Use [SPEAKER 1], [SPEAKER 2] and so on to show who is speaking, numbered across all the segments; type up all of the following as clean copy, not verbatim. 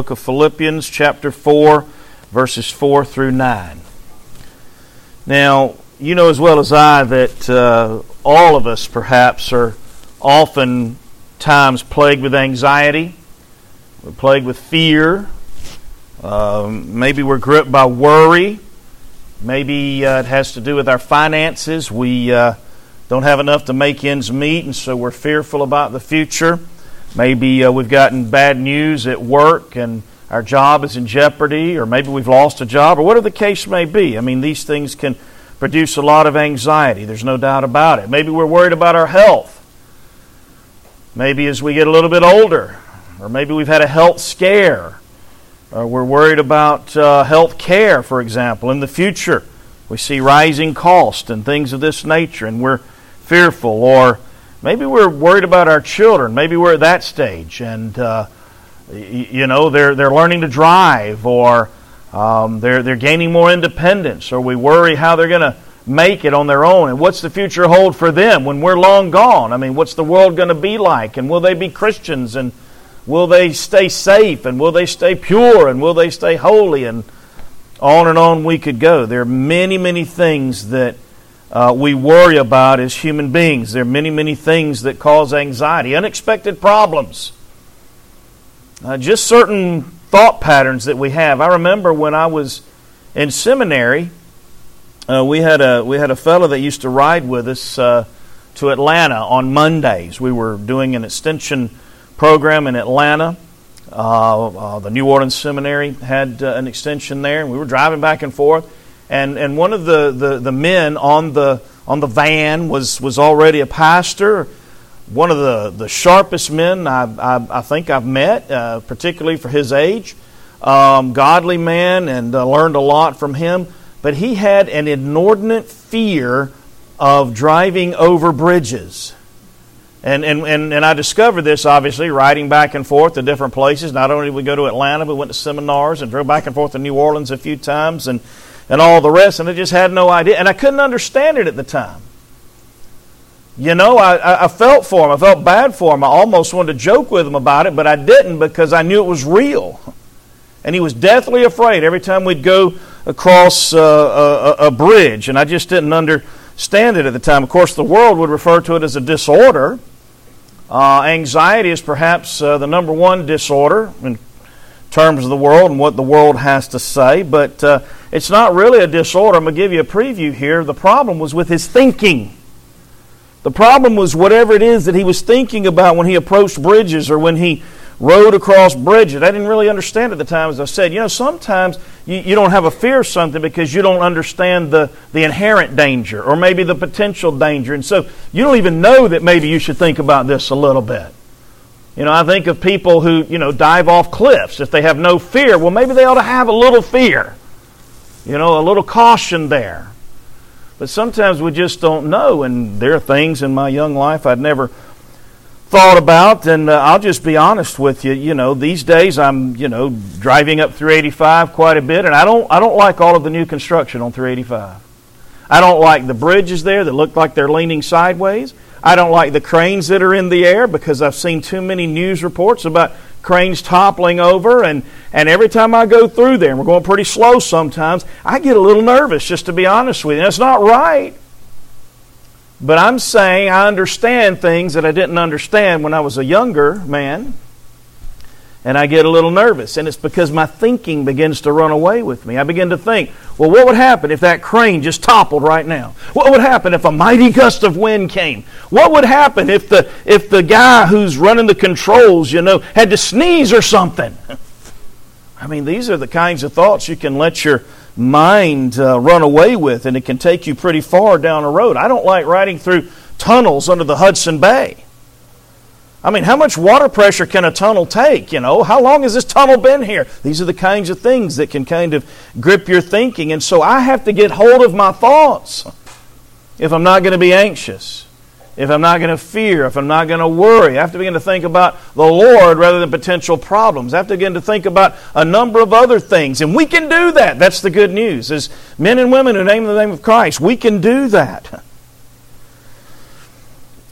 [SPEAKER 1] book of Philippians, chapter 4, verses 4 through 9. Now, you know as well as I that all of us perhaps are oftentimes plagued with anxiety. We're plagued with fear. Maybe we're gripped by worry. Maybe it has to do with our finances. We don't have enough to make ends meet, and so we're fearful about the future. Maybe we've gotten bad news at work and our job is in jeopardy, or maybe we've lost a job, or whatever the case may be. I mean, these things can produce a lot of anxiety. There's no doubt about it. Maybe we're worried about our health. Maybe as we get a little bit older, or maybe we've had a health scare. We're worried about health care, for example, in the future. We see rising costs and things of this nature, and we're fearful. Or maybe we're worried about our children. Maybe we're at that stage, and they're learning to drive, or they're gaining more independence, or we worry how they're going to make it on their own, and what's the future hold for them when we're long gone? I mean, what's the world going to be like, and will they be Christians, and will they stay safe, and will they stay pure, and will they stay holy, and on we could go. There are many, many things that we worry about as human beings. There are many, many things that cause anxiety, unexpected problems, just certain thought patterns that we have. I remember when I was in seminary, we had a fellow that used to ride with us to Atlanta on Mondays. We were doing an extension program in Atlanta. The New Orleans Seminary had an extension there, and we were driving back and forth. And one of the men on the van was already a pastor. One of the sharpest men I think I've met, particularly for his age. Godly man, and learned a lot from him. But he had an inordinate fear of driving over bridges. And I discovered this, obviously, riding back and forth to different places. Not only did we go to Atlanta, but we went to seminars and drove back and forth to New Orleans a few times and all the rest. And I just had no idea. And I couldn't understand it at the time. You know, I felt for him. I felt bad for him. I almost wanted to joke with him about it, but I didn't because I knew it was real. And he was deathly afraid every time we'd go across a bridge. And I just didn't understand it at the time. Of course, the world would refer to it as a disorder. Anxiety is perhaps the number one disorder in terms of the world and what the world has to say. But it's not really a disorder. I'm going to give you a preview here. The problem was with his thinking. The problem was whatever it is that he was thinking about when he approached bridges or when he rode across bridges. I didn't really understand at the time, as I said. You know, sometimes you don't have a fear of something because you don't understand the inherent danger or maybe the potential danger. And so you don't even know that maybe you should think about this a little bit. You know, I think of people who, dive off cliffs if they have no fear. Well, maybe they ought to have a little fear. A little caution there. But sometimes we just don't know, and there are things in my young life I'd never thought about, and I'll just be honest with you. These days I'm, driving up 385 quite a bit, and I don't like all of the new construction on 385. I don't like the bridges there that look like they're leaning sideways. I don't like the cranes that are in the air because I've seen too many news reports about cranes toppling over, and every time I go through there, and we're going pretty slow sometimes, I get a little nervous, just to be honest with you. And it's not right. But I'm saying I understand things that I didn't understand when I was a younger man, and I get a little nervous. And it's because my thinking begins to run away with me. I begin to think, well, what would happen if that crane just toppled right now? What would happen if a mighty gust of wind came? What would happen if the guy who's running the controls, had to sneeze or something? I mean, these are the kinds of thoughts you can let your mind run away with, and it can take you pretty far down a road. I don't like riding through tunnels under the Hudson Bay. I mean, how much water pressure can a tunnel take? How long has this tunnel been here? These are the kinds of things that can kind of grip your thinking. And so I have to get hold of my thoughts if I'm not going to be anxious, if I'm not going to fear, if I'm not going to worry. I have to begin to think about the Lord rather than potential problems. I have to begin to think about a number of other things. And we can do that. That's the good news. As men and women who name the name of Christ, we can do that.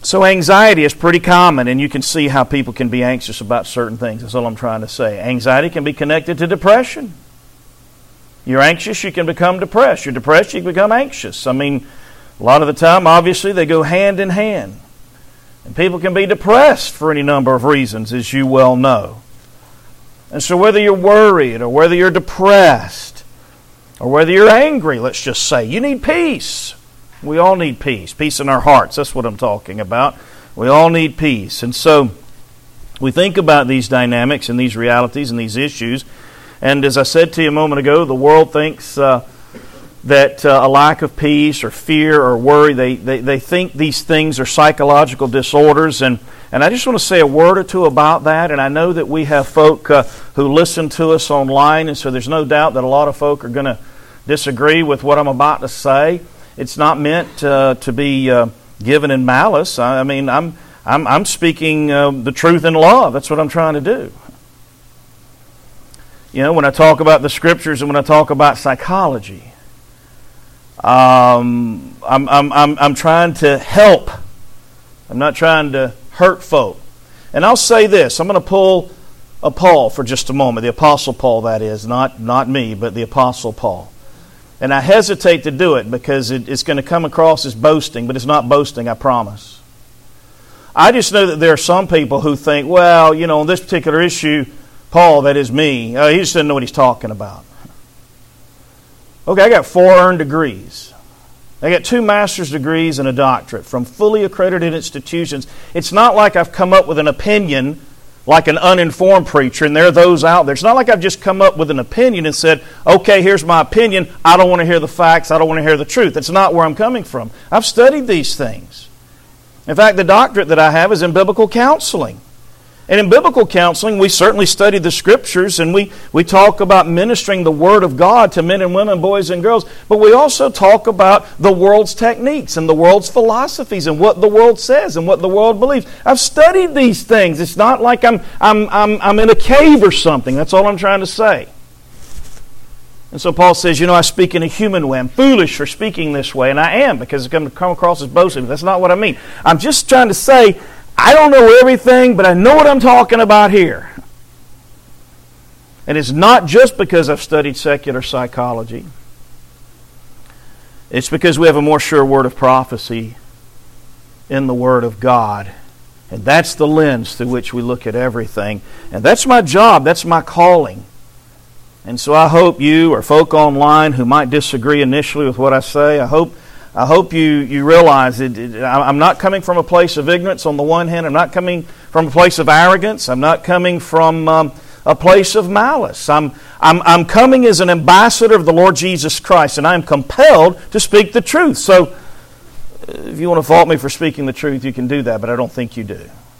[SPEAKER 1] So anxiety is pretty common, and you can see how people can be anxious about certain things. That's all I'm trying to say. Anxiety can be connected to depression. You're anxious, you can become depressed. You're depressed, you can become anxious. I mean, a lot of the time, obviously, they go hand in hand. And people can be depressed for any number of reasons, as you well know. And so whether you're worried or whether you're depressed or whether you're angry, let's just say, you need peace. We all need peace. Peace in our hearts. That's what I'm talking about. We all need peace. And so we think about these dynamics and these realities and these issues. And as I said to you a moment ago, the world thinks that a lack of peace or fear or worry, they think these things are psychological disorders. And I just want to say a word or two about that. And I know that we have folk who listen to us online, and so there's no doubt that a lot of folk are going to disagree with what I'm about to say. It's not meant to be given in malice. I mean, I'm speaking the truth in love. That's what I'm trying to do. You know, when I talk about the Scriptures and when I talk about psychology, I'm trying to help. I'm not trying to hurt folk. And I'll say this. I'm going to pull a Paul for just a moment. The Apostle Paul, that is. Not me, but the Apostle Paul. And I hesitate to do it because it's going to come across as boasting, but it's not boasting, I promise. I just know that there are some people who think, well, you know, on this particular issue, Paul, that is me, he just doesn't know what he's talking about. Okay, I got 4 earned degrees. I got 2 master's degrees and a doctorate from fully accredited institutions. It's not like I've come up with an opinion like an uninformed preacher, and there are those out there. It's not like I've just come up with an opinion and said, okay, here's my opinion. I don't want to hear the facts. I don't want to hear the truth. That's not where I'm coming from. I've studied these things. In fact, the doctorate that I have is in biblical counseling. And in biblical counseling, we certainly study the Scriptures, and we talk about ministering the Word of God to men and women, boys and girls, but we also talk about the world's techniques and the world's philosophies and what the world says and what the world believes. I've studied these things. It's not like I'm in a cave or something. That's all I'm trying to say. And so Paul says, you know, I speak in a human way. I'm foolish for speaking this way, and I am, because it's going to come across as boasting. That's not what I mean. I'm just trying to say, I don't know everything, but I know what I'm talking about here. And it's not just because I've studied secular psychology. It's because we have a more sure word of prophecy in the Word of God. And that's the lens through which we look at everything. And that's my job. That's my calling. And so I hope you or folk online who might disagree initially with what I say, I hope you realize I'm not coming from a place of ignorance on the one hand. I'm not coming from a place of arrogance. I'm not coming from a place of malice. I'm coming as an ambassador of the Lord Jesus Christ, and I am compelled to speak the truth. So if you want to fault me for speaking the truth, you can do that, but I don't think you do.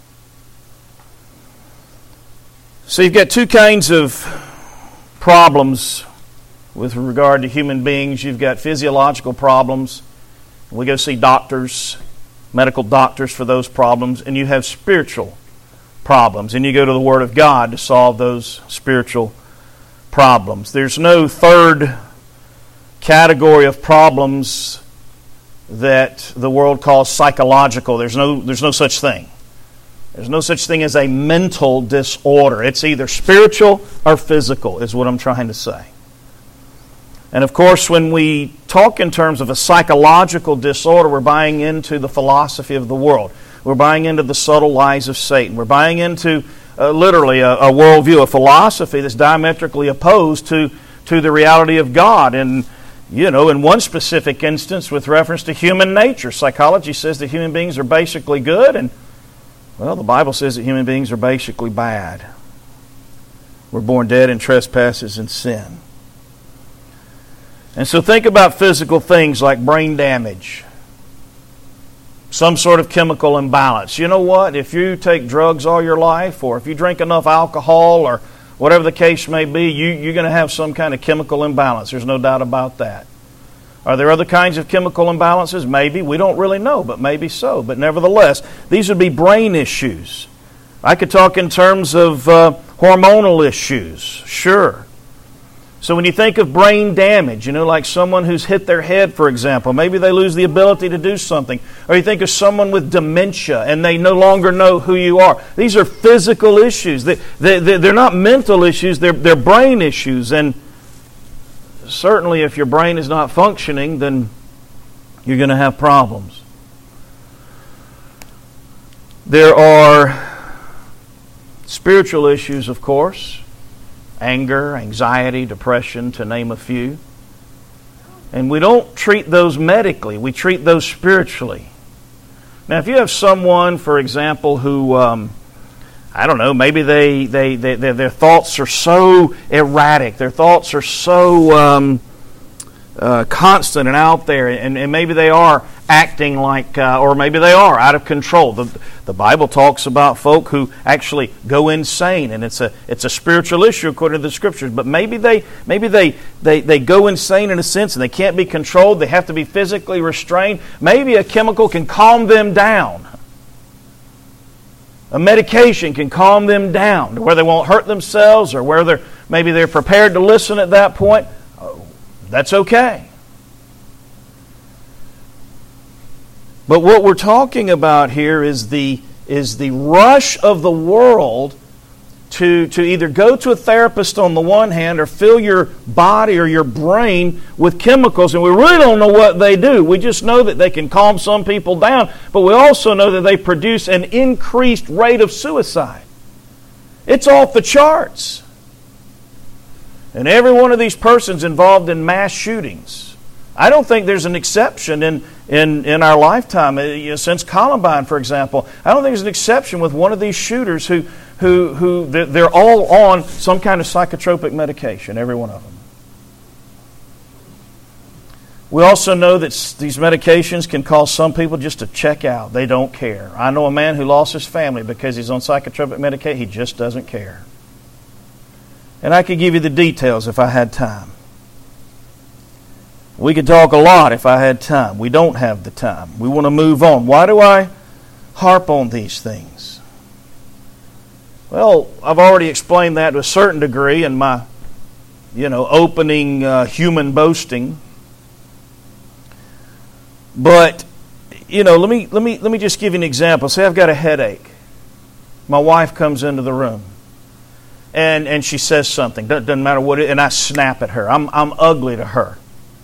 [SPEAKER 1] So you've got 2 kinds of problems with regard to human beings. You've got physiological problems. We go see doctors, medical doctors for those problems, and you have spiritual problems, and you go to the Word of God to solve those spiritual problems. There's no third category of problems that the world calls psychological. There's no such thing. There's no such thing as a mental disorder. It's either spiritual or physical, is what I'm trying to say. And of course, when we talk in terms of a psychological disorder, we're buying into the philosophy of the world. We're buying into the subtle lies of Satan. We're buying into literally a worldview, a philosophy that's diametrically opposed to the reality of God. And, you know, in one specific instance with reference to human nature, psychology says that human beings are basically good, and, well, the Bible says that human beings are basically bad. We're born dead in trespasses and sin. And so think about physical things like brain damage, some sort of chemical imbalance. You know what? If you take drugs all your life, or if you drink enough alcohol, or whatever the case may be, you're going to have some kind of chemical imbalance. There's no doubt about that. Are there other kinds of chemical imbalances? Maybe. We don't really know, but maybe so. But nevertheless, these would be brain issues. I could talk in terms of hormonal issues, sure. So when you think of brain damage, like someone who's hit their head, for example, maybe they lose the ability to do something. Or you think of someone with dementia and they no longer know who you are. These are physical issues. They're not mental issues, they're brain issues. And certainly if your brain is not functioning, then you're going to have problems. There are spiritual issues, of course. Anger, anxiety, depression, to name a few. And we don't treat those medically. We treat those spiritually. Now, if you have someone, for example, who, maybe their thoughts are so erratic, their thoughts are so constant and out there, and maybe they are acting like, or maybe they are out of control. The Bible talks about folk who actually go insane, and it's a spiritual issue according to the Scriptures. But maybe they go insane in a sense, and they can't be controlled. They have to be physically restrained. Maybe a chemical can calm them down. A medication can calm them down to where they won't hurt themselves, or where maybe they're prepared to listen at that point. That's okay. But what we're talking about here is the rush of the world to either go to a therapist on the one hand or fill your body or your brain with chemicals, and we really don't know what they do. We just know that they can calm some people down, but we also know that they produce an increased rate of suicide. It's off the charts. And every one of these persons involved in mass shootings. I don't think there's an exception in our lifetime. Since Columbine, for example, I don't think there's an exception with one of these shooters who they're all on some kind of psychotropic medication, every one of them. We also know that these medications can cause some people just to check out. They don't care. I know a man who lost his family because he's on psychotropic medication. He just doesn't care. And I could give you the details if I had time. We could talk a lot if I had time. We don't have the time. We want to move on. Why do I harp on these things? Well, I've already explained that to a certain degree in my, opening human boasting. But, let me just give you an example. Say I've got a headache. My wife comes into the room. And she says something. Doesn't matter what and I snap at her. I'm ugly to her.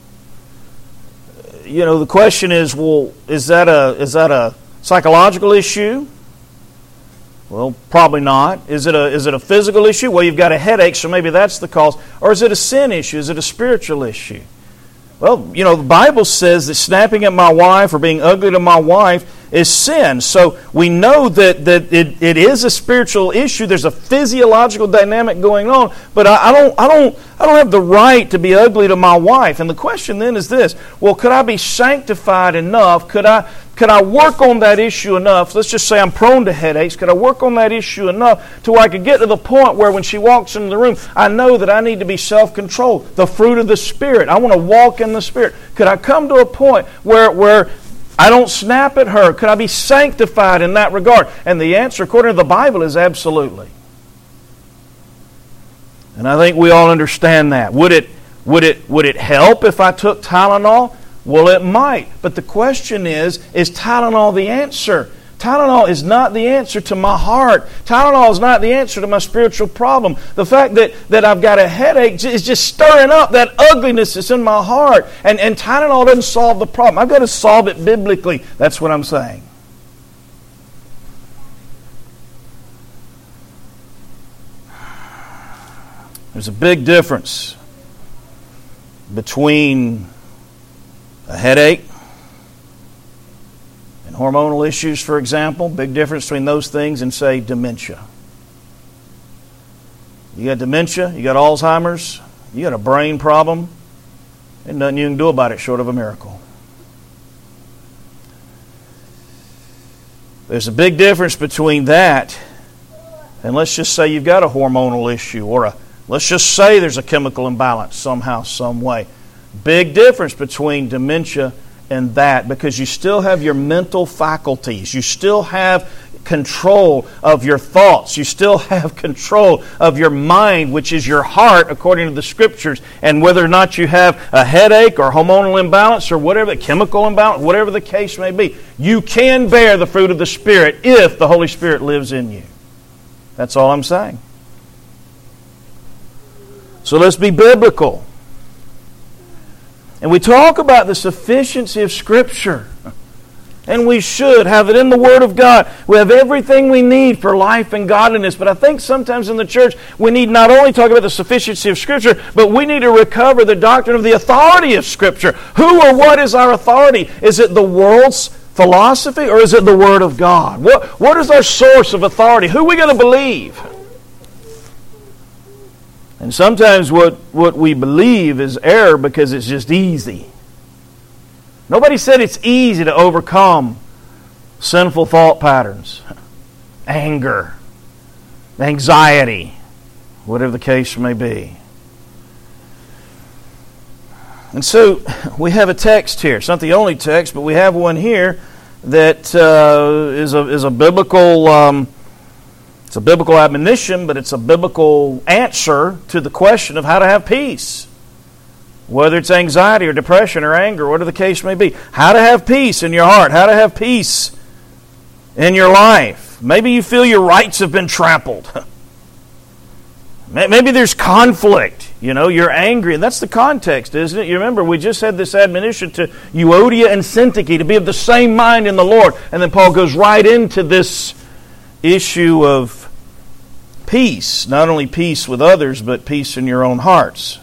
[SPEAKER 1] The question is, well, is that a psychological issue? Well, probably not. Is it a physical issue? Well, you've got a headache, so maybe that's the cause. Or is it a sin issue? Is it a spiritual issue? Well, the Bible says that snapping at my wife or being ugly to my wife is sin. So we know that it is a spiritual issue. There's a physiological dynamic going on, but I don't have the right to be ugly to my wife. And the question then is this: well, could I be sanctified enough? Could I work on that issue enough? Let's just say I'm prone to headaches. Could I work on that issue enough to where I could get to the point where when she walks into the room, I know that I need to be self-controlled, the fruit of the Spirit. I want to walk in the Spirit. Could I come to a point where I don't snap at her? Could I be sanctified in that regard? And the answer, according to the Bible, is absolutely. And I think we all understand that. Would it help if I took Tylenol? Well, it might. But the question is Tylenol the answer? Tylenol is not the answer to my heart. Tylenol is not the answer to my spiritual problem. The fact that I've got a headache is just stirring up that ugliness that's in my heart. And Tylenol doesn't solve the problem. I've got to solve it biblically. That's what I'm saying. There's a big difference between a headache and hormonal issues, for example. Big difference between those things and, say, dementia. You got dementia, you got Alzheimer's, you got a brain problem, and nothing you can do about it short of a miracle. There's a big difference between that and let's just say you've got a hormonal issue, or let's just say there's a chemical imbalance somehow, some way. Big difference between dementia and that, because you still have your mental faculties. You still have control of your thoughts. You still have control of your mind, which is your heart, according to the Scriptures. And whether or not you have a headache or hormonal imbalance or whatever, chemical imbalance, whatever the case may be, you can bear the fruit of the Spirit if the Holy Spirit lives in you. That's all I'm saying. So let's be biblical. And we talk about the sufficiency of Scripture. And we should have it in the Word of God. We have everything we need for life and godliness. But I think sometimes in the church we need not only talk about the sufficiency of Scripture, but we need to recover the doctrine of the authority of Scripture. Who or what is our authority? Is it the world's philosophy or is it the Word of God? What is our source of authority? Who are we going to believe? And sometimes what we believe is error because it's just easy. Nobody said it's easy to overcome sinful thought patterns, anger, anxiety, whatever the case may be. And so we have a text here. It's not the only text, but we have one here that is a biblical. It's a biblical admonition, but it's a biblical answer to the question of how to have peace. Whether it's anxiety or depression or anger, whatever the case may be. How to have peace in your heart. How to have peace in your life. Maybe you feel your rights have been trampled. Maybe there's conflict. You're angry. And that's the context, isn't it? You remember, we just had this admonition to Euodia and Syntyche to be of the same mind in the Lord. And then Paul goes right into this issue of peace, not only peace with others, but peace in your own hearts.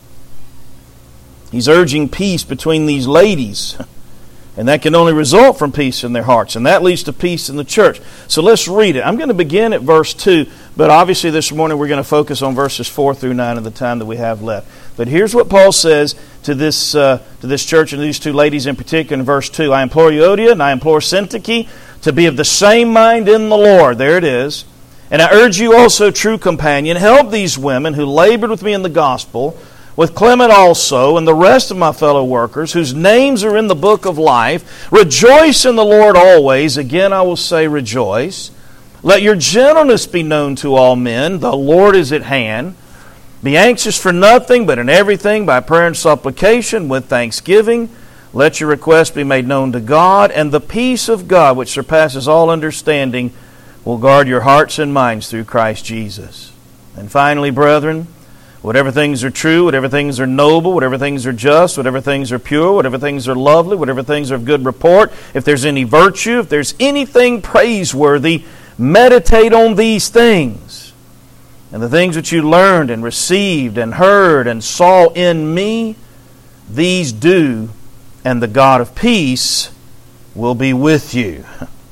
[SPEAKER 1] He's urging peace between these ladies, and that can only result from peace in their hearts, and that leads to peace in the church. So let's read it. I'm going to begin at verse 2, but obviously this morning we're going to focus on verses 4 through 9 in the time that we have left. But here's what Paul says to this church and these two ladies in particular in verse 2. I implore Euodia and I implore Syntyche to be of the same mind in the Lord. There it is. And I urge you also, true companion, help these women who labored with me in the gospel, with Clement also, and the rest of my fellow workers, whose names are in the book of life. Rejoice in the Lord always. Again, I will say rejoice. Let your gentleness be known to all men. The Lord is at hand. Be anxious for nothing, but in everything, by prayer and supplication, with thanksgiving, let your requests be made known to God, and the peace of God, which surpasses all understanding, will guard your hearts and minds through Christ Jesus. And finally, brethren, whatever things are true, whatever things are noble, whatever things are just, whatever things are pure, whatever things are lovely, whatever things are of good report, if there's any virtue, if there's anything praiseworthy, meditate on these things. And the things that you learned and received and heard and saw in me, these do, and the God of peace will be with you.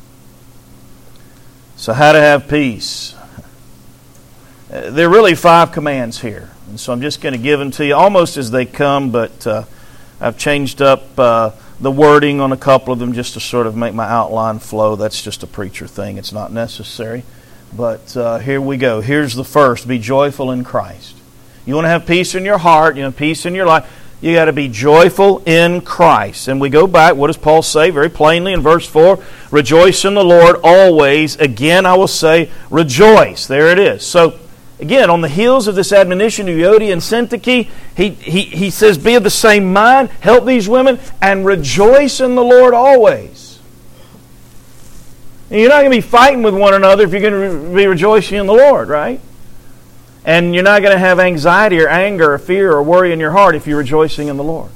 [SPEAKER 1] So how to have peace? There are really 5 commands here. And so I'm just going to give them to you almost as they come, but I've changed up the wording on a couple of them just to sort of make my outline flow. That's just a preacher thing. It's not necessary. But here we go. Here's the first. Be joyful in Christ. You want to have peace in your heart, peace in your life. You got to be joyful in Christ. And we go back, what does Paul say very plainly in verse 4? Rejoice in the Lord always. Again, I will say, rejoice. There it is. So, again, on the heels of this admonition to Euodia and Syntyche, he says, be of the same mind, help these women, and rejoice in the Lord always. And you're not going to be fighting with one another if you're going to be rejoicing in the Lord, right? And you're not going to have anxiety or anger or fear or worry in your heart if you're rejoicing in the Lord.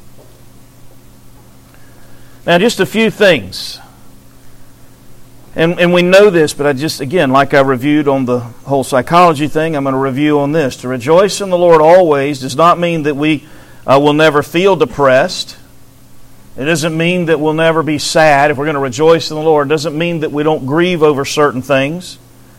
[SPEAKER 1] Now, just a few things. And we know this, but again, like I reviewed on the whole psychology thing, I'm going to review on this. To rejoice in the Lord always does not mean that we will never feel depressed. It doesn't mean that we'll never be sad if we're going to rejoice in the Lord. It doesn't mean that we don't grieve over certain things.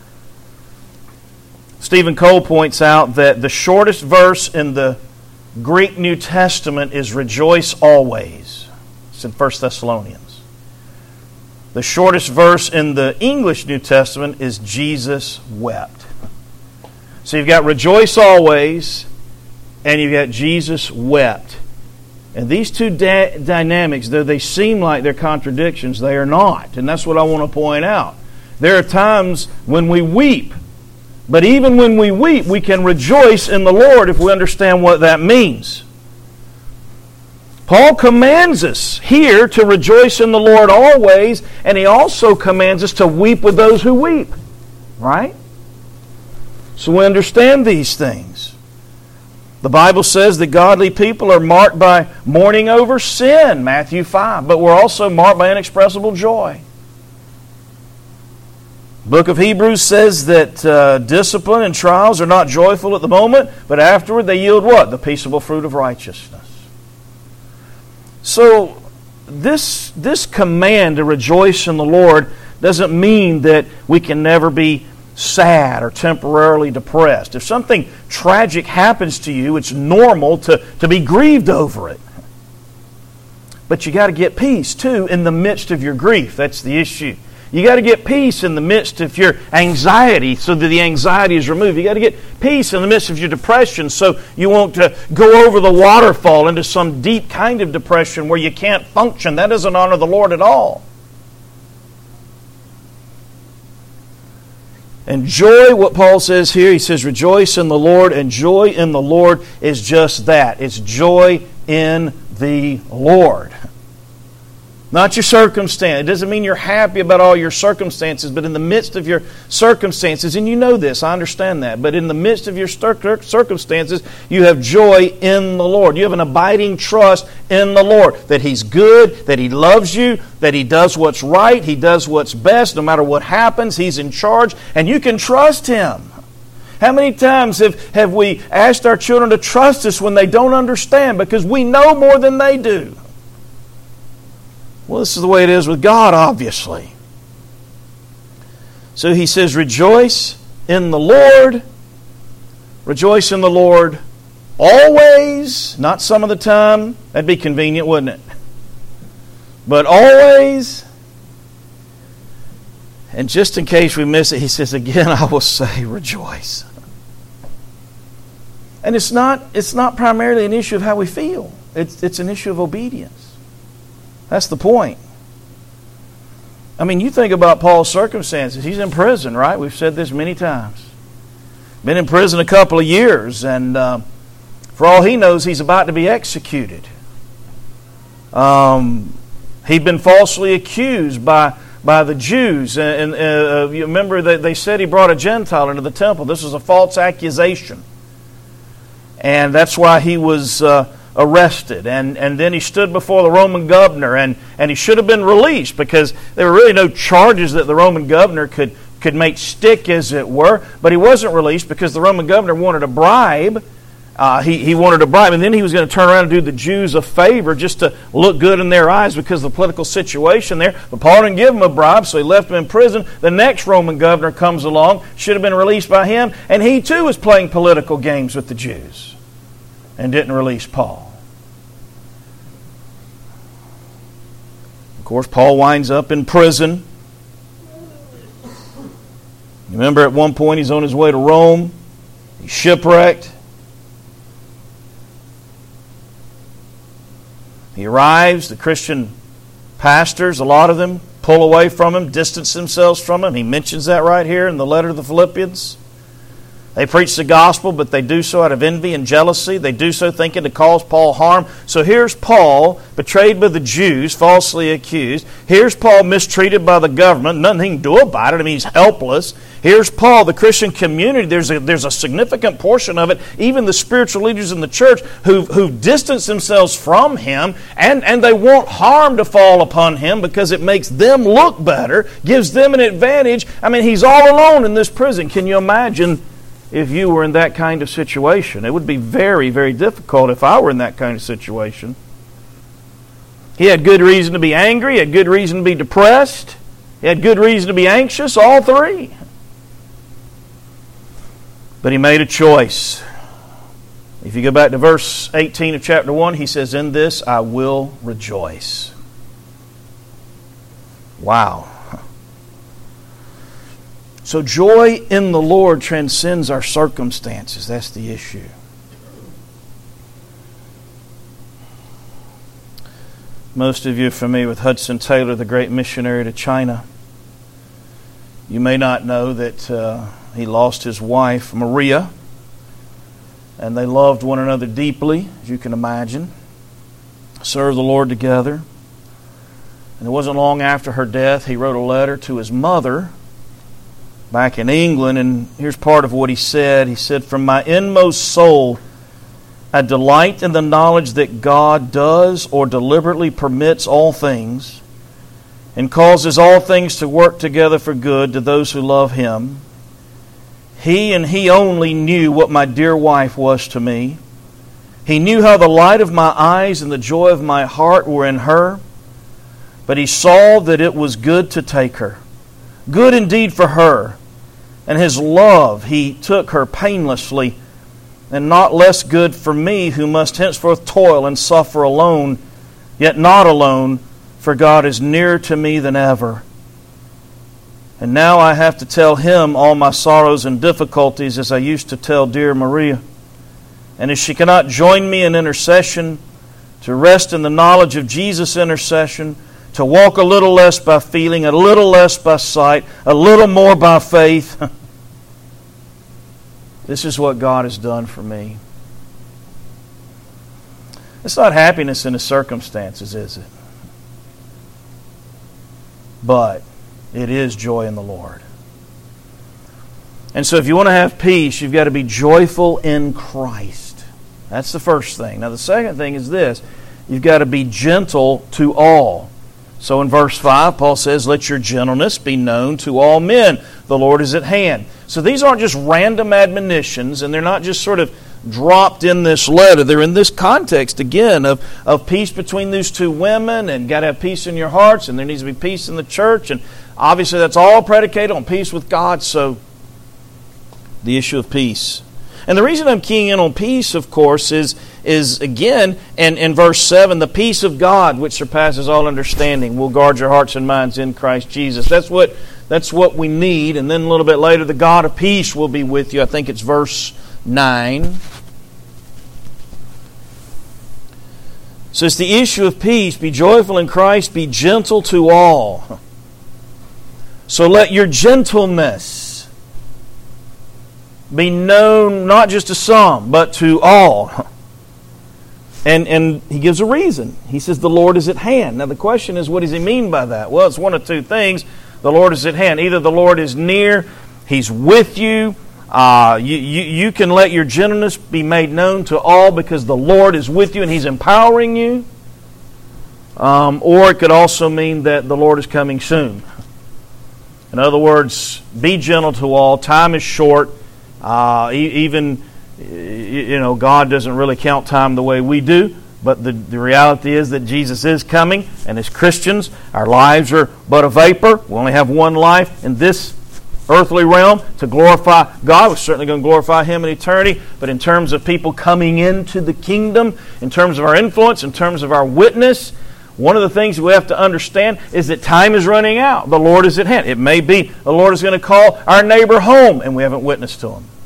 [SPEAKER 1] Stephen Cole points out that the shortest verse in the Greek New Testament is rejoice always. It's in 1 Thessalonians. The shortest verse in the English New Testament is Jesus wept. So you've got rejoice always, and you've got Jesus wept. And these two dynamics, though they seem like they're contradictions, they are not. And that's what I want to point out. There are times when we weep. But even when we weep, we can rejoice in the Lord if we understand what that means. Paul commands us here to rejoice in the Lord always, and he also commands us to weep with those who weep. Right? So we understand these things. The Bible says that godly people are marked by mourning over sin, Matthew 5, but we're also marked by inexpressible joy. The book of Hebrews says that discipline and trials are not joyful at the moment, but afterward they yield what? The peaceable fruit of righteousness. So this command to rejoice in the Lord doesn't mean that we can never be sad or temporarily depressed. If something tragic happens to you, it's normal to be grieved over it. But you got to get peace too in the midst of your grief. That's the issue. You got to get peace in the midst of your anxiety so that the anxiety is removed. You got to get peace in the midst of your depression so you won't go over the waterfall into some deep kind of depression where you can't function. That doesn't honor the Lord at all. And joy, what Paul says here, he says, rejoice in the Lord, and joy in the Lord is just that. It's joy in the Lord. Not your circumstance. It doesn't mean you're happy about all your circumstances, but in the midst of your circumstances, and you know this, I understand that, but in the midst of your circumstances, you have joy in the Lord. You have an abiding trust in the Lord, that He's good, that He loves you, that He does what's right, He does what's best, no matter what happens, He's in charge, and you can trust Him. How many times have we asked our children to trust us when they don't understand because we know more than they do? Well, this is the way it is with God, obviously. So he says, rejoice in the Lord. Rejoice in the Lord always. Not some of the time. That'd be convenient, wouldn't it? But always. And just in case we miss it, he says, again, I will say rejoice. And it's not primarily an issue of how we feel. It's an issue of obedience. That's the point. I mean, you think about Paul's circumstances. He's in prison, right? We've said this many times. Been in prison a couple of years, and for all he knows, he's about to be executed. He'd been falsely accused by the Jews. And you remember that they said he brought a Gentile into the temple. This was a false accusation. And that's why he was arrested, and then he stood before the Roman governor, and he should have been released because there were really no charges that the Roman governor could make stick, as it were, but he wasn't released because the Roman governor wanted a bribe. He wanted a bribe, and then he was going to turn around and do the Jews a favor just to look good in their eyes because of the political situation there. But Paul didn't give him a bribe, so he left him in prison. The next Roman governor comes along, should have been released by him, and he too was playing political games with the Jews and didn't release Paul. Of course, Paul winds up in prison. You remember at one point he's on his way to Rome. He's shipwrecked. He arrives. The Christian pastors, a lot of them, pull away from him, distance themselves from him. He mentions that right here in the letter to the Philippians. They preach the gospel, but they do so out of envy and jealousy. They do so thinking to cause Paul harm. So here's Paul, betrayed by the Jews, falsely accused. Here's Paul, mistreated by the government. Nothing he can do about it. I mean, he's helpless. Here's Paul, the Christian community. There's a significant portion of it, even the spiritual leaders in the church, who've distanced themselves from him, and they want harm to fall upon him because it makes them look better, gives them an advantage. I mean, he's all alone in this prison. Can you imagine if you were in that kind of situation? It would be very, very difficult if I were in that kind of situation. He had good reason to be angry. He had good reason to be depressed. He had good reason to be anxious, all three. But he made a choice. If you go back to verse 18 of chapter 1, he says, in this I will rejoice. Wow. So joy in the Lord transcends our circumstances. That's the issue. Most of you are familiar with Hudson Taylor, the great missionary to China. You may not know that he lost his wife, Maria, and they loved one another deeply, as you can imagine. Served the Lord together. And it wasn't long after her death, he wrote a letter to his mother back in England, and here's part of what he said. He said, "From my inmost soul, I delight in the knowledge that God does or deliberately permits all things and causes all things to work together for good to those who love Him. He and He only knew what my dear wife was to me. He knew how the light of my eyes and the joy of my heart were in her, but He saw that it was good to take her, good indeed for her. And His love, He took her painlessly, and not less good for me, who must henceforth toil and suffer alone, yet not alone, for God is nearer to me than ever. And now I have to tell Him all my sorrows and difficulties, as I used to tell dear Maria. And as she cannot join me in intercession, to rest in the knowledge of Jesus' intercession, to walk a little less by feeling, a little less by sight, a little more by faith. This is what God has done for me." It's not happiness in the circumstances, is it? But it is joy in the Lord. And so if you want to have peace, you've got to be joyful in Christ. That's the first thing. Now the second thing is this: you've got to be gentle to all. So in verse 5, Paul says, "Let your gentleness be known to all men. The Lord is at hand." So these aren't just random admonitions, and they're not just sort of dropped in this letter. They're in this context, again, of peace between these two women, and got to have peace in your hearts, and there needs to be peace in the church. And obviously that's all predicated on peace with God. So the issue of peace. And the reason I'm keying in on peace, of course, is again, in verse 7, "The peace of God, which surpasses all understanding, will guard your hearts and minds in Christ Jesus." That's what we need. And then a little bit later, "The God of peace will be with you." I think it's verse 9. So it's the issue of peace. Be joyful in Christ, be gentle to all. So let your gentleness be known not just to some, but to all. And he gives a reason. He says the Lord is at hand. Now the question is, what does he mean by that? Well, it's one of two things. The Lord is at hand. Either the Lord is near, He's with you. You can let your gentleness be made known to all because the Lord is with you and He's empowering you. Or it could also mean that the Lord is coming soon. In other words, be gentle to all. Time is short. Even God doesn't really count time the way we do, but the reality is that Jesus is coming, and as Christians, our lives are but a vapor. We only have one life in this earthly realm to glorify God. We're certainly going to glorify Him in eternity, but in terms of people coming into the kingdom, in terms of our influence, in terms of our witness, one of the things we have to understand is that time is running out. The Lord is at hand. It may be the Lord is going to call our neighbor home, and we haven't witnessed to him.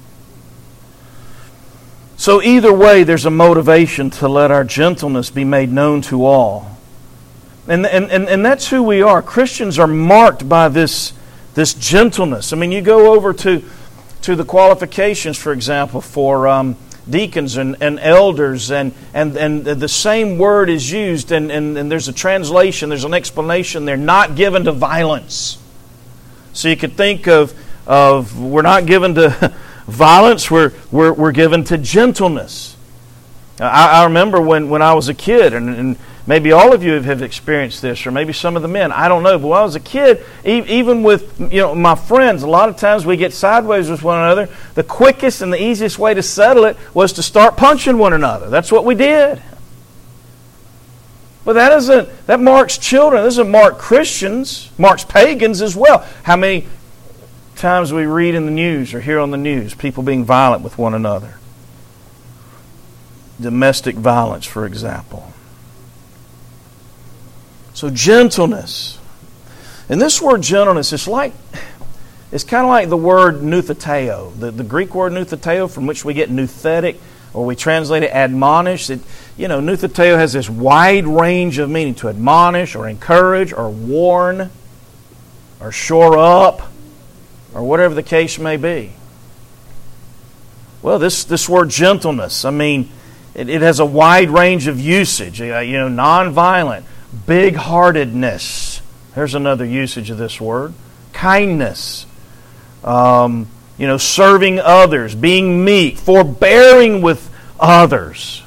[SPEAKER 1] So either way, there's a motivation to let our gentleness be made known to all. And that's who we are. Christians are marked by this gentleness. I mean, you go over to the qualifications, for example, for deacons and elders, and the same word is used, and there's a translation, there's an explanation. They're not given to violence. So you could think of we're not given to violence, we're given to gentleness. I remember when I was a kid, and maybe all of you have experienced this, or maybe some of the men, I don't know, but when I was a kid, even with my friends, a lot of times we get sideways with one another. The quickest and the easiest way to settle it was to start punching one another. That's what we did. But that marks children. It doesn't mark Christians. Marks pagans as well. How many times we read in the news or hear on the news people being violent with one another? Domestic violence, for example. So gentleness. And this word gentleness is it's kind of like the word nutheteo. The Greek word nutheteo, from which we get nuthetic, or we translate it admonish. Nutheteo has this wide range of meaning: to admonish, or encourage, or warn, or shore up. or whatever the case may be. Well, this word gentleness, I mean, it has a wide range of usage. Nonviolent, big-heartedness. There's another usage of this word. Kindness. Serving others, being meek, forbearing with others.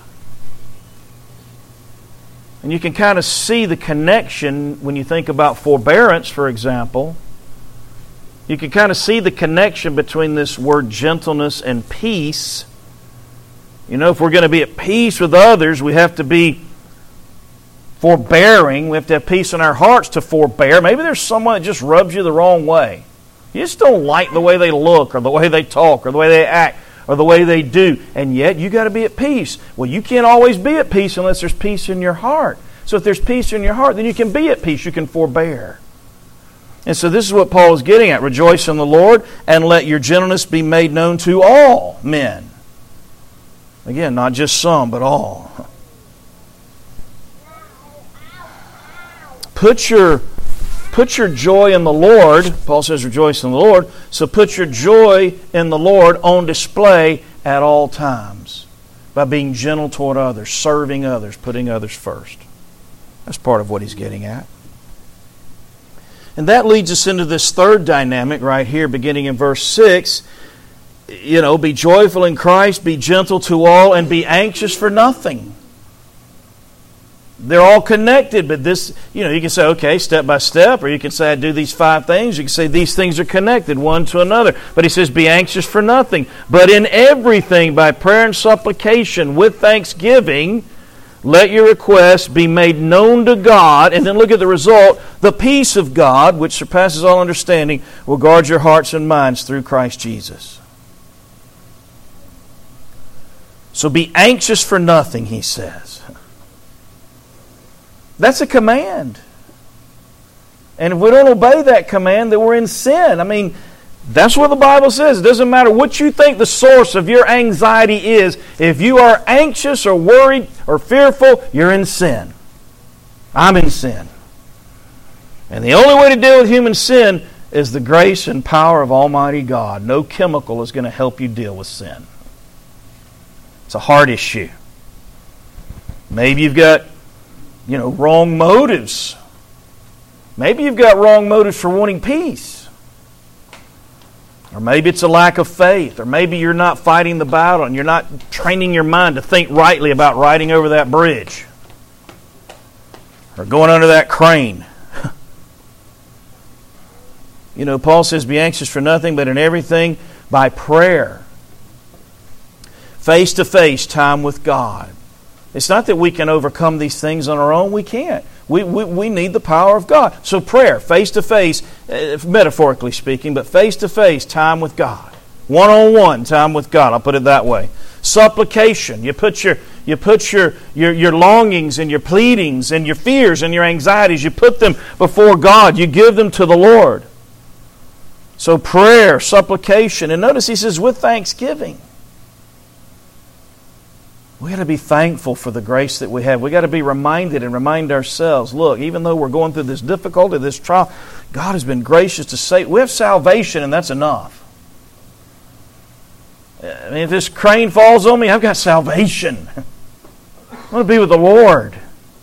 [SPEAKER 1] And you can kind of see the connection when you think about forbearance, for example. You can kind of see the connection between this word gentleness and peace. If we're going to be at peace with others, we have to be forbearing. We have to have peace in our hearts to forbear. Maybe there's someone that just rubs you the wrong way. You just don't like the way they look or the way they talk or the way they act or the way they do. And yet you got to be at peace. Well, you can't always be at peace unless there's peace in your heart. So if there's peace in your heart, then you can be at peace. You can forbear. And so this is what Paul is getting at. Rejoice in the Lord, and let your gentleness be made known to all men. Again, not just some, but all. Put your joy in the Lord. Paul says rejoice in the Lord. So put your joy in the Lord on display at all times by being gentle toward others, serving others, putting others first. That's part of what he's getting at. And that leads us into this third dynamic right here, beginning in verse 6. Be joyful in Christ, be gentle to all, and be anxious for nothing. They're all connected, but this, you can say, okay, step by step, or you can say, I do these 5 things. You can say these things are connected one to another. But he says, be anxious for nothing, but in everything by prayer and supplication with thanksgiving, let your requests be made known to God. And then look at the result. The peace of God, which surpasses all understanding, will guard your hearts and minds through Christ Jesus. So be anxious for nothing, he says. That's a command. And if we don't obey that command, then we're in sin. I mean, that's what the Bible says. It doesn't matter what you think the source of your anxiety is. If you are anxious or worried or fearful, you're in sin. I'm in sin. And the only way to deal with human sin is the grace and power of Almighty God. No chemical is going to help you deal with sin. It's a heart issue. Maybe you've got, wrong motives. Maybe you've got wrong motives for wanting peace. Or maybe it's a lack of faith. Or maybe you're not fighting the battle and you're not training your mind to think rightly about riding over that bridge. Or going under that crane. Paul says, be anxious for nothing, but in everything by prayer. Face-to-face time with God. It's not that we can overcome these things on our own. We can't. We need the power of God. So prayer, face-to-face, metaphorically speaking, but face-to-face time with God. One-on-one time with God. I'll put it that way. Supplication. You put your longings and your pleadings and your fears and your anxieties, you put them before God. You give them to the Lord. So prayer, supplication. And notice he says, with thanksgiving. We got to be thankful for the grace that we have. We got to be reminded and remind ourselves, look, even though we're going through this difficulty, this trial, God has been gracious to save. We have salvation, and that's enough. I mean, if this crane falls on me, I've got salvation. I want to be with the Lord.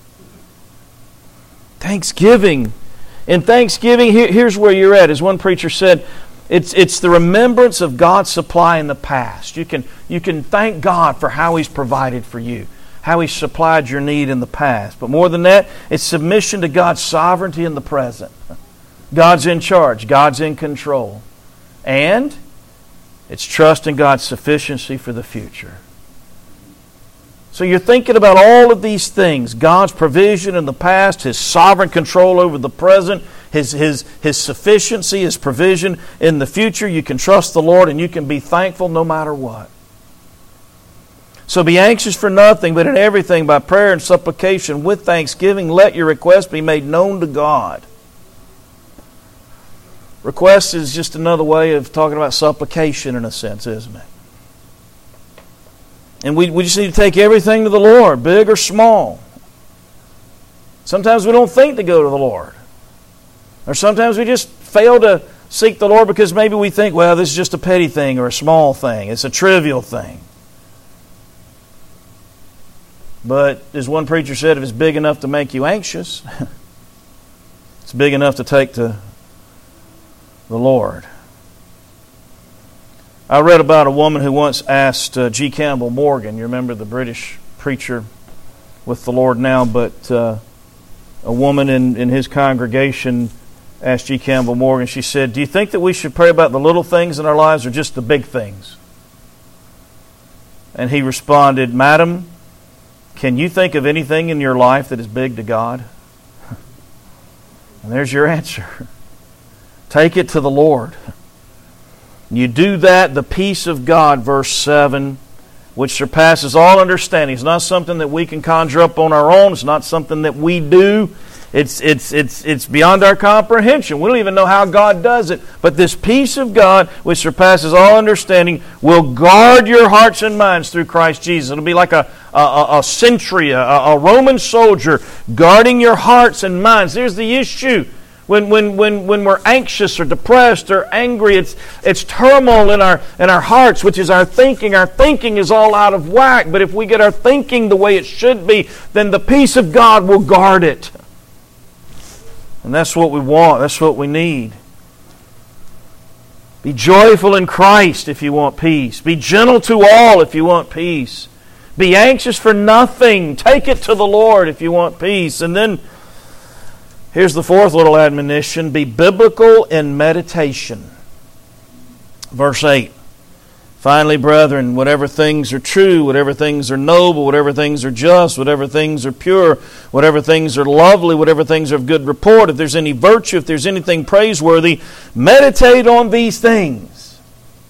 [SPEAKER 1] Thanksgiving. In thanksgiving, here's where you're at. As one preacher said, it's the remembrance of God's supply in the past. You can thank God for how He's provided for you, how He's supplied your need in the past. But more than that, it's submission to God's sovereignty in the present. God's in charge. God's in control. And it's trust in God's sufficiency for the future. So you're thinking about all of these things. God's provision in the past, His sovereign control over the present, His sufficiency, His provision in the future. You can trust the Lord and you can be thankful no matter what. So be anxious for nothing, but in everything by prayer and supplication with thanksgiving, let your requests be made known to God. Request is just another way of talking about supplication in a sense, isn't it? And we just need to take everything to the Lord, big or small. Sometimes we don't think to go to the Lord. Or sometimes we just fail to seek the Lord because maybe we think, well, this is just a petty thing or a small thing. It's a trivial thing. But as one preacher said, if it's big enough to make you anxious, it's big enough to take to the Lord. I read about a woman who once asked G. Campbell Morgan, you remember the British preacher with the Lord now, but a woman in his congregation asked G. Campbell Morgan, she said, do you think that we should pray about the little things in our lives or just the big things? And he responded, Madam, can you think of anything in your life that is big to God? And there's your answer. Take it to the Lord. You do that, the peace of God, verse 7, which surpasses all understanding. It's not something that we can conjure up on our own. It's not something that we do. It's beyond our comprehension. We don't even know how God does it. But this peace of God, which surpasses all understanding, will guard your hearts and minds through Christ Jesus. It'll be like a sentry, a Roman soldier guarding your hearts and minds. There's the issue. When we're anxious or depressed or angry, it's turmoil in our hearts, which is our thinking. Our thinking is all out of whack. But if we get our thinking the way it should be, then the peace of God will guard it. And that's what we want. That's what we need. Be joyful in Christ if you want peace. Be gentle to all if you want peace. Be anxious for nothing. Take it to the Lord if you want peace. And then here's the fourth little admonition. Be biblical in meditation. Verse 8. Finally, brethren, whatever things are true, whatever things are noble, whatever things are just, whatever things are pure, whatever things are lovely, whatever things are of good report, if there's any virtue, if there's anything praiseworthy, meditate on these things.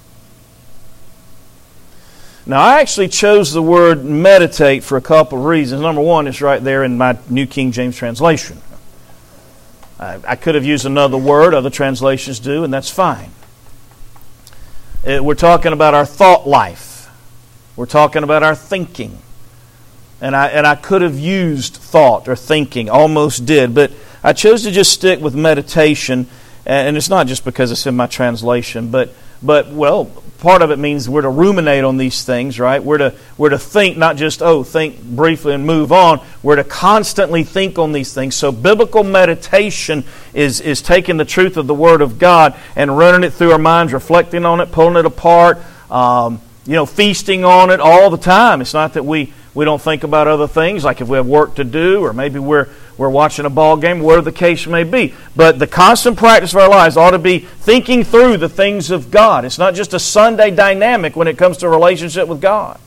[SPEAKER 1] Now, I actually chose the word meditate for a couple of reasons. Number one, it's right there in my New King James translation. I could have used another word, other translations do, and that's fine. We're talking about our thought life. We're talking about our thinking. And I could have used thought or thinking, almost did, but I chose to just stick with meditation, and it's not just because it's in my translation, but well, part of it means we're to ruminate on these things, right? We're to think, not just, think briefly and move on. We're to constantly think on these things. So biblical meditation is taking the truth of the Word of God and running it through our minds, reflecting on it, pulling it apart, feasting on it all the time. It's not that we don't think about other things, like if we have work to do, or maybe we're watching a ball game, whatever the case may be. But the constant practice of our lives ought to be thinking through the things of God. It's not just a Sunday dynamic when it comes to a relationship with God.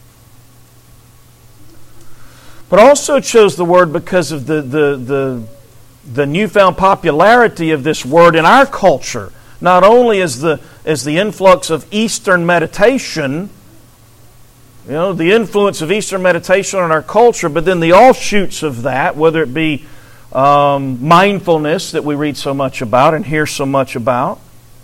[SPEAKER 1] But I also chose the word because of the newfound popularity of this word in our culture. Not only is the influx of Eastern meditation, the influence of Eastern meditation on our culture, but then the offshoots of that, whether it be mindfulness that we read so much about and hear so much about.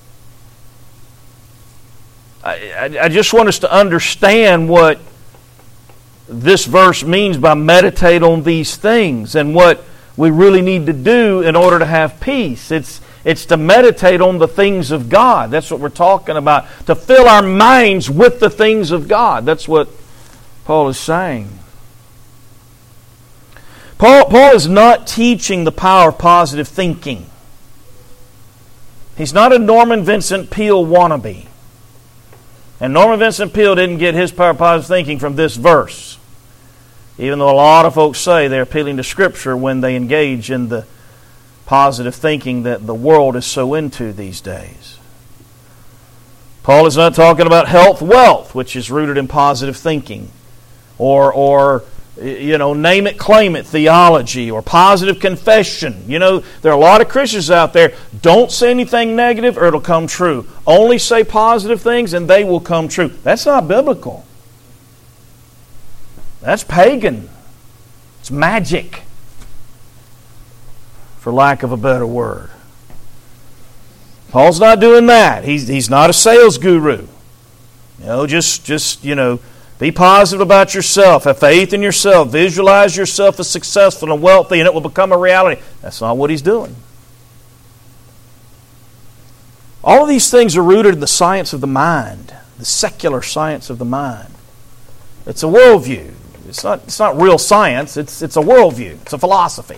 [SPEAKER 1] I just want us to understand what this verse means by meditate on these things and what we really need to do in order to have peace. It's to meditate on the things of God. That's what we're talking about. To fill our minds with the things of God. That's what Paul is saying. Paul is not teaching the power of positive thinking. He's not a Norman Vincent Peale wannabe. And Norman Vincent Peale didn't get his power of positive thinking from this verse. Even though a lot of folks say they're appealing to Scripture when they engage in the positive thinking that the world is so into these days. Paul is not talking about health, wealth, which is rooted in positive thinking, or name it, claim it theology, or positive confession. There are a lot of Christians out there. Don't say anything negative or it'll come true. Only say positive things and they will come true. That's not biblical. That's pagan. It's magic, for lack of a better word. Paul's not doing that. He's not a sales guru. Be positive about yourself. Have faith in yourself. Visualize yourself as successful and wealthy, and it will become a reality. That's not what he's doing. All of these things are rooted in the science of the mind, the secular science of the mind. It's a worldview. It's not real science. It's a worldview. It's a philosophy.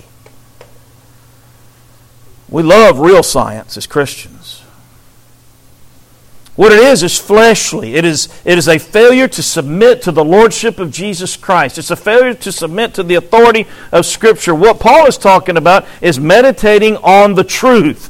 [SPEAKER 1] We love real science as Christians. What it is fleshly. It is a failure to submit to the lordship of Jesus Christ. It's a failure to submit to the authority of Scripture. What Paul is talking about is meditating on the truth.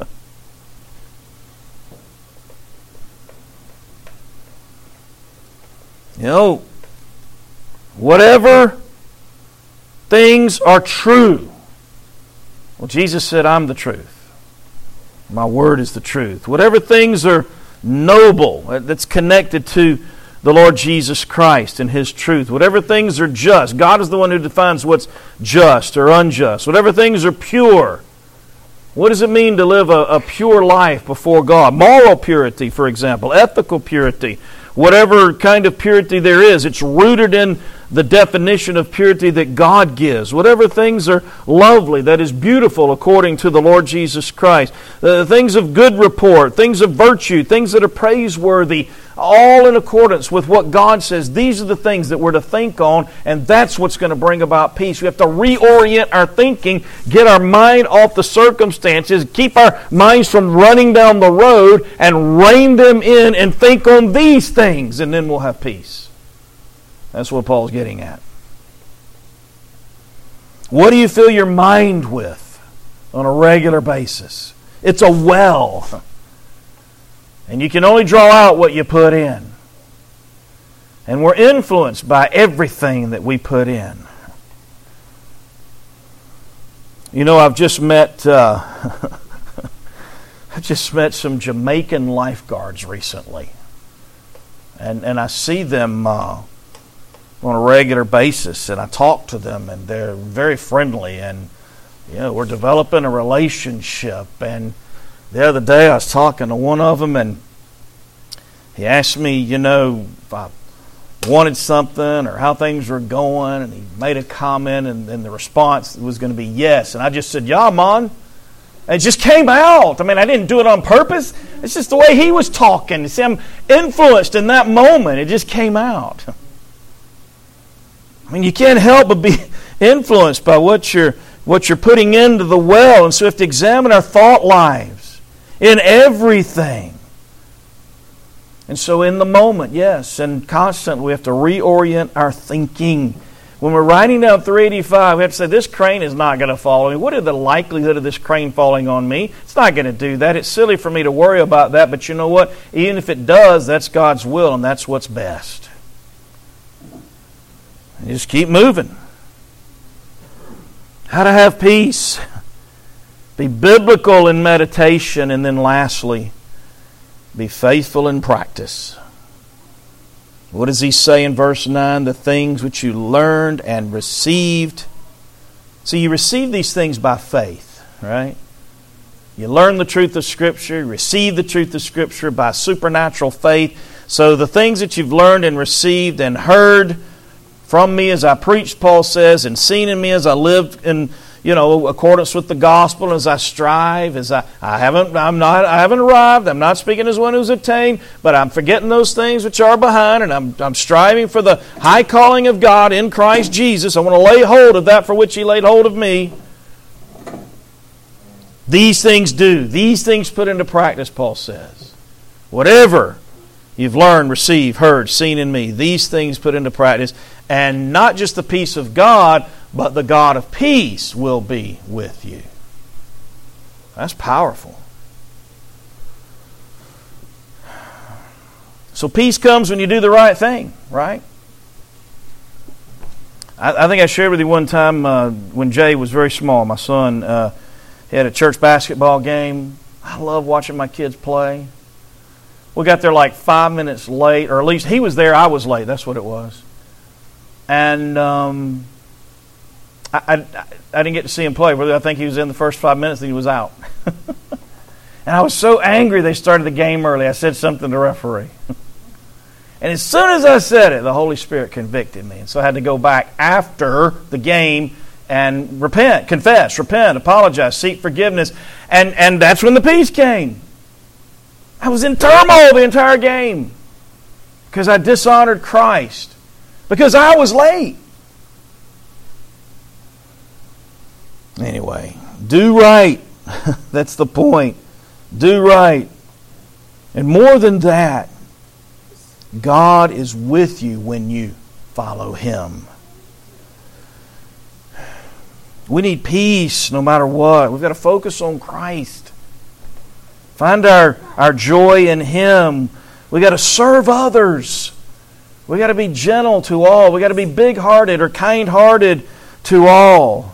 [SPEAKER 1] You know, whatever things are true. Well, Jesus said, I'm the truth. My word is the truth. Whatever things are noble, that's connected to the Lord Jesus Christ and His truth. Whatever things are just. God is the one who defines what's just or unjust. Whatever things are pure. What does it mean to live a pure life before God? Moral purity, for example. Ethical purity. Whatever kind of purity there is, it's rooted in the definition of purity that God gives. Whatever things are lovely, that is beautiful according to the Lord Jesus Christ. Things of good report, things of virtue, things that are praiseworthy, all in accordance with what God says. These are the things that we're to think on, and that's what's going to bring about peace. We have to reorient our thinking, get our mind off the circumstances, keep our minds from running down the road, and rein them in and think on these things, and then we'll have peace. That's what Paul's getting at. What do you fill your mind with on a regular basis? It's a well. And you can only draw out what you put in. And we're influenced by everything that we put in. You know, I've just met some Jamaican lifeguards recently. And I see them on a regular basis, and I talk to them, and they're very friendly, and we're developing a relationship. And the other day I was talking to one of them, and he asked me, if I wanted something or how things were going, and he made a comment, and the response was going to be yes. And I just said, "Yeah, man." And it just came out. I mean, I didn't do it on purpose. It's just the way he was talking. You see, I'm influenced in that moment. It just came out. I mean, you can't help but be influenced by what you're putting into the well. And so we have to examine our thought lives in everything. And so in the moment, yes, and constantly we have to reorient our thinking. When we're riding down 385, we have to say, this crane is not going to fall on me. What is the likelihood of this crane falling on me? It's not going to do that. It's silly for me to worry about that. But you know what? Even if it does, that's God's will, and that's what's best. And just keep moving. How to have peace. Be biblical in meditation. And then lastly, be faithful in practice. What does he say in verse 9? The things which you learned and received. So you receive these things by faith, right? You learn the truth of Scripture, you receive the truth of Scripture by supernatural faith. So the things that you've learned and received and heard from me as I preached, Paul says, and seen in me as I lived in, accordance with the gospel, as I strive, as I haven't arrived, I'm not speaking as one who's attained, but I'm forgetting those things which are behind, and I'm striving for the high calling of God in Christ Jesus. I want to lay hold of that for which He laid hold of me. These things do. These things put into practice, Paul says. Whatever you've learned, received, heard, seen in me, these things put into practice. And not just the peace of God, but the God of peace will be with you. That's powerful. So peace comes when you do the right thing, right? I think I shared with you one time when Jay was very small. My son, he had a church basketball game. I love watching my kids play. We got there like 5 minutes late, or at least he was there, I was late. That's what it was. And I didn't get to see him play. I think he was in the first 5 minutes and he was out. And I was so angry they started the game early. I said something to the referee. And as soon as I said it, the Holy Spirit convicted me. And so I had to go back after the game and repent, apologize, seek forgiveness. And that's when the peace came. I was in turmoil the entire game because I dishonored Christ, because I was late. Anyway, do right. That's the point. Do right. And more than that, God is with you when you follow Him. We need peace no matter what. We've got to focus on Christ. Find our joy in Him. We've got to serve others. We've got to be gentle to all. We've got to be big-hearted or kind-hearted to all.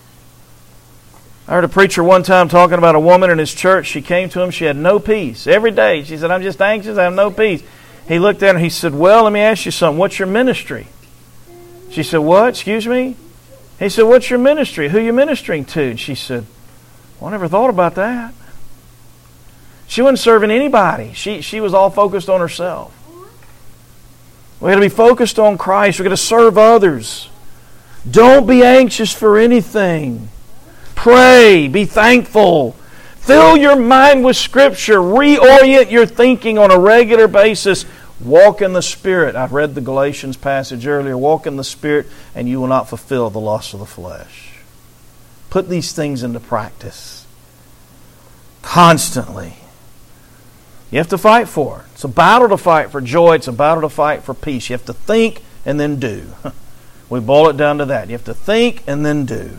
[SPEAKER 1] I heard a preacher one time talking about a woman in his church. She came to him. She had no peace. Every day she said, I'm just anxious. I have no peace. He looked at her and he said, well, let me ask you something. What's your ministry? She said, what? Excuse me? He said, what's your ministry? Who are you ministering to? And she said, well, I never thought about that. She wasn't serving anybody. She was all focused on herself. We've got to be focused on Christ. We've got to serve others. Don't be anxious for anything. Pray. Be thankful. Fill your mind with Scripture. Reorient your thinking on a regular basis. Walk in the Spirit. I've read the Galatians passage earlier. Walk in the Spirit and you will not fulfill the lust of the flesh. Put these things into practice. Constantly. You have to fight for it. It's a battle to fight for joy. It's a battle to fight for peace. You have to think and then do. We boil it down to that. You have to think and then do.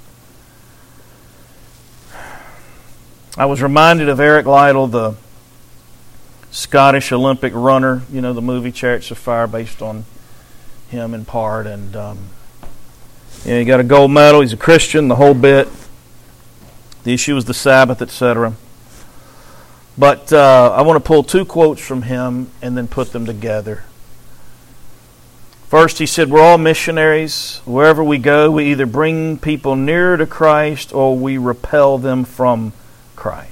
[SPEAKER 1] I was reminded of Eric Liddell, the Scottish Olympic runner. You know, the movie Chariots of Fire, based on him in part. And he got a gold medal. He's a Christian, the whole bit. The issue was the Sabbath, etc. But I want to pull two quotes from him and then put them together. First, he said, we're all missionaries. Wherever we go, we either bring people nearer to Christ or we repel them from Christ.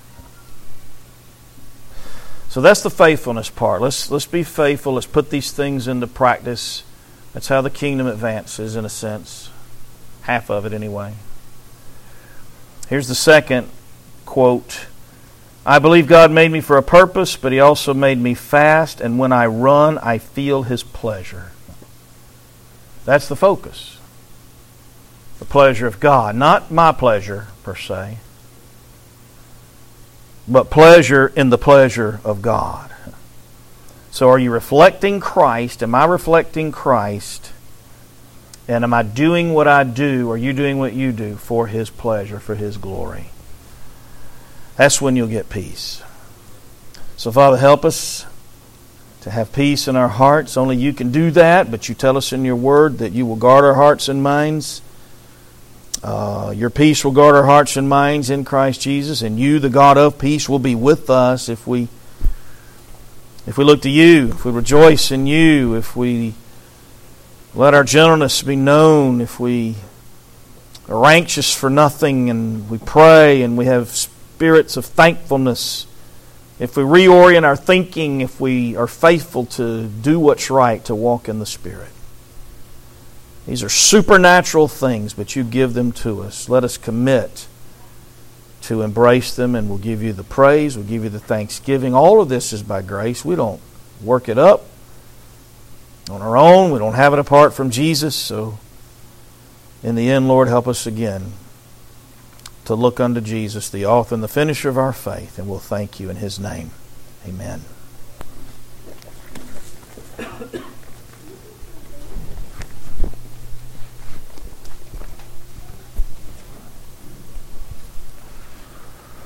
[SPEAKER 1] So that's the faithfulness part. Let's be faithful. Let's put these things into practice. That's how the kingdom advances, in a sense. Half of it, anyway. Here's the second quote. I believe God made me for a purpose, but He also made me fast, and when I run, I feel His pleasure. That's the focus. The pleasure of God. Not my pleasure, per se, but pleasure in the pleasure of God. So are you reflecting Christ? Am I reflecting Christ? And am I doing what I do? Are you doing what you do for His pleasure, for His glory? That's when you'll get peace. So Father, help us to have peace in our hearts. Only You can do that, but You tell us in Your Word that You will guard our hearts and minds. Your peace will guard our hearts and minds in Christ Jesus, and You, the God of peace, will be with us if we look to You, if we rejoice in You, if we let our gentleness be known, if we are anxious for nothing and we pray and we have spirits of thankfulness, if we reorient our thinking, if we are faithful to do what's right, to walk in the Spirit. These are supernatural things, but You give them to us. Let us commit to embrace them, and we'll give You the praise, we'll give You the thanksgiving. All of this is by grace. We don't work it up on our own. We don't have it apart from Jesus. So in the end, Lord, help us again to look unto Jesus, the author and the finisher of our faith, and we'll thank You in His name. Amen.